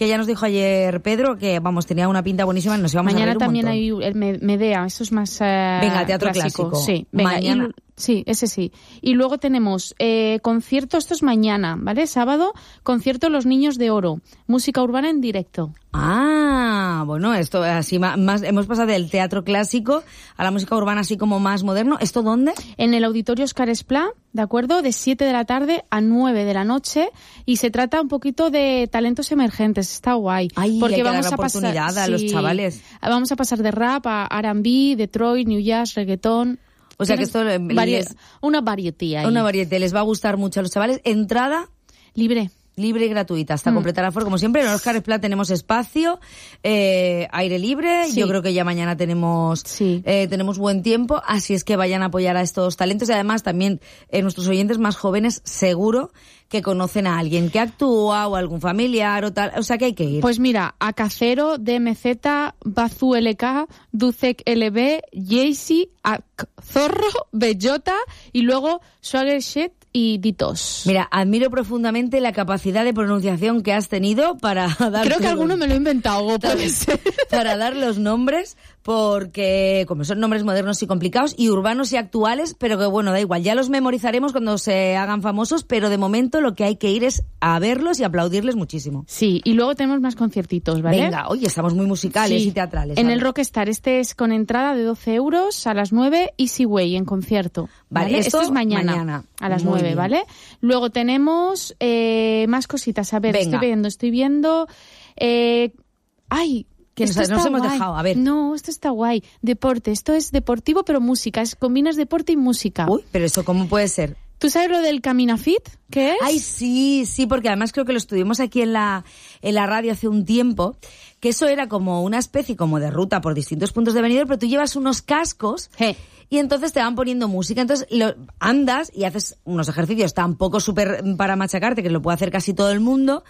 que ya nos dijo ayer Pedro que, vamos, tenía una pinta buenísima y nos íbamos mañana a reír un también montón. hay el Medea, eso es más venga, teatro clásico. Sí, venga, mañana. Sí, ese sí. Y luego tenemos concierto, esto es mañana, ¿vale? Sábado, concierto Los Niños de Oro, música urbana en directo. Ah, bueno, esto así más hemos pasado del teatro clásico a la música urbana así como más moderno. ¿Esto dónde? En el Auditorio Óscar Esplá, ¿de acuerdo? De 7 de la tarde a 9 de la noche, y se trata un poquito de talentos emergentes, está guay. Ay, porque hay que vamos dar la oportunidad pasar, a los chavales. Vamos a pasar de rap a R&B, Detroit, New Jazz, reggaetón. O sea que esto una variedad ahí. Una variedad, les va a gustar mucho a los chavales. Entrada libre y gratuita, hasta completar aforo, como siempre. En Óscar Esplá tenemos espacio, aire libre. Sí. Yo creo que ya mañana tenemos buen tiempo, así es que vayan a apoyar a estos talentos. Y además también nuestros oyentes más jóvenes seguro que conocen a alguien que actúa o algún familiar o tal, o sea que hay que ir. Pues mira, Acacero, DMZ, Bazu LK, Ducek LB, Jaycee, Zorro, Bellota y luego Swagger Shit y Ditos. Mira, admiro profundamente la capacidad de pronunciación que has tenido para dar... Creo que alguno me lo he inventado, puede ser. Para dar los nombres, porque como son nombres modernos y complicados y urbanos y actuales, pero que bueno, da igual, ya los memorizaremos cuando se hagan famosos, pero de momento lo que hay que ir es a verlos y aplaudirles muchísimo. Sí, y luego tenemos más conciertitos, ¿vale? Venga, oye, estamos muy musicales y teatrales. En el Rockstar, este es con entrada de 12 euros a las 9, Easy Way en concierto. Vale, esto es mañana a las 9, bien. ¿Vale? Luego tenemos más cositas, a ver, estoy viendo... ¡ay! Que nos hemos dejado, a ver. No, esto está guay. Deporte, esto es deportivo pero música, combinas deporte y música. Uy, pero ¿esto cómo puede ser? ¿Tú sabes lo del Camina Fit? ¿Qué es? Ay, sí, porque además creo que lo estuvimos aquí en la radio hace un tiempo, que eso era como una especie como de ruta por distintos puntos de Benidorm, pero tú llevas unos cascos y entonces te van poniendo música, entonces andas y haces unos ejercicios tampoco súper para machacarte, que lo puede hacer casi todo el mundo.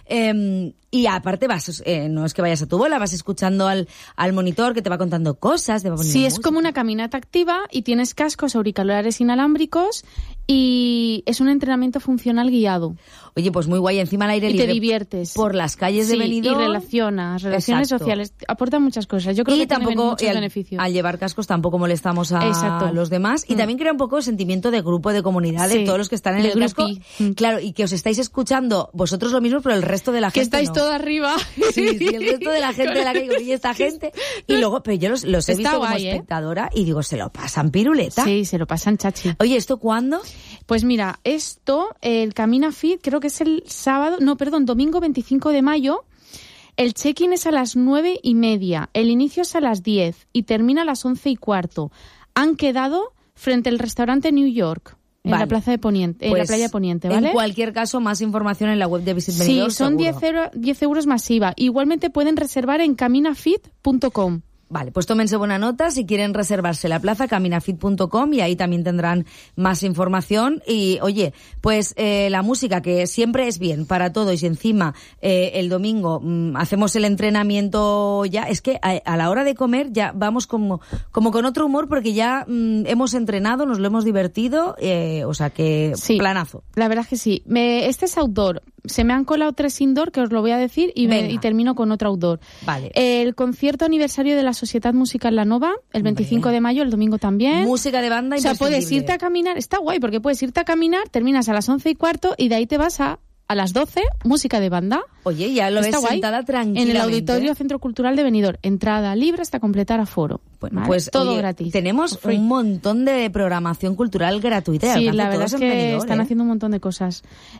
Y aparte no es que vayas a tu bola, vas escuchando al monitor que te va contando cosas, te va poniendo música. Es como una caminata activa y tienes cascos auriculares inalámbricos y es un entrenamiento funcional guiado. Oye, pues muy guay, encima al aire libre. Y te diviertes. Por las calles de Benidorm. Y relaciones sociales, aportan muchas cosas. Yo creo que tiene muchos beneficios. Al llevar cascos tampoco molestamos a los demás. Y también crea un poco el sentimiento de grupo, de comunidad, de todos los que están en el casco. Claro, y que os estáis escuchando vosotros lo mismo, pero el resto de la gente que estáis todo arriba. Sí, el resto de la gente de la que digo, y esta gente. Y luego, pero yo los he visto como espectadora y digo, ¿se lo pasan piruleta? Sí, se lo pasan chachi. Oye, ¿esto cuándo? Pues mira, el Camina Fit, creo que es el domingo 25 de mayo. El check-in es a las 9:30, el inicio es a las 10 y termina a las 11:15. Han quedado frente al restaurante New York. En la Plaza de Poniente, en la Playa Poniente, ¿vale? En cualquier caso, más información en la web de Visit Benidorm. Sí, son 10 euros masiva. Igualmente pueden reservar en caminafit.com. Vale, pues tómense buena nota. Si quieren reservarse la plaza, caminafit.com, y ahí también tendrán más información. Y oye, pues la música, que siempre es bien para todo, y si encima el domingo hacemos el entrenamiento ya, es que a la hora de comer ya vamos como con otro humor, porque ya hemos entrenado, nos lo hemos divertido, o sea que planazo. La verdad es que sí. Este es outdoor. Se me han colado 3 indoor, que os lo voy a decir, y termino con otro outdoor. Vale. El concierto aniversario de la Sociedad Musical La Nova, el 25 de mayo, el domingo también. Música de banda. O sea, puedes irte a caminar, está guay, porque puedes irte a caminar, terminas a las 11:15 y de ahí te vas a las 12, música de banda. Oye, ya lo ves sentada tranquilamente. En el Auditorio Centro Cultural de Benidorm. Entrada libre hasta completar aforo. Bueno, ¿vale? Pues todo gratis. Tenemos un montón de programación cultural gratuita. Sí, la verdad es que están haciendo un montón de cosas.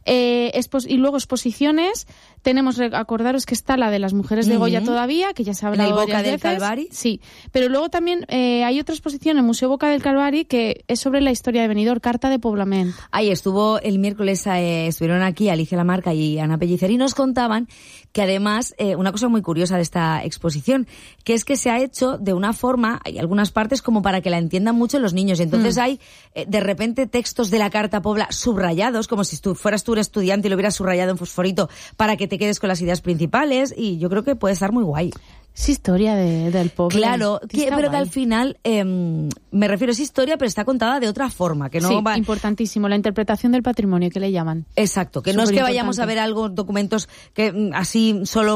Y luego exposiciones. Tenemos, acordaros que está la de las mujeres de Goya todavía, que ya se ha hablado varias veces. ¿En el Boca del Calvari? Sí, pero luego también hay otra exposición en el Museo Boca del Calvari que es sobre la historia de Benidorm, Carta de Poblament. Ahí estuvo el miércoles, estuvieron aquí Alicia Lamarca y Ana Pellicer, y nos contaban que además, una cosa muy curiosa de esta exposición, que es que se ha hecho de una forma, hay algunas partes como para que la entiendan mucho los niños, y entonces hay de repente textos de la Carta Pobla subrayados, como si fueras tú un estudiante y lo hubieras subrayado en fosforito para que te quedes con las ideas principales, y yo creo que puede estar muy guay. Es historia del pueblo. Claro, pero que al final, me refiero, es historia, pero está contada de otra forma. Que no importantísimo, la interpretación del patrimonio, que le llaman. Exacto, que no es que vayamos a ver algo, documentos que así solo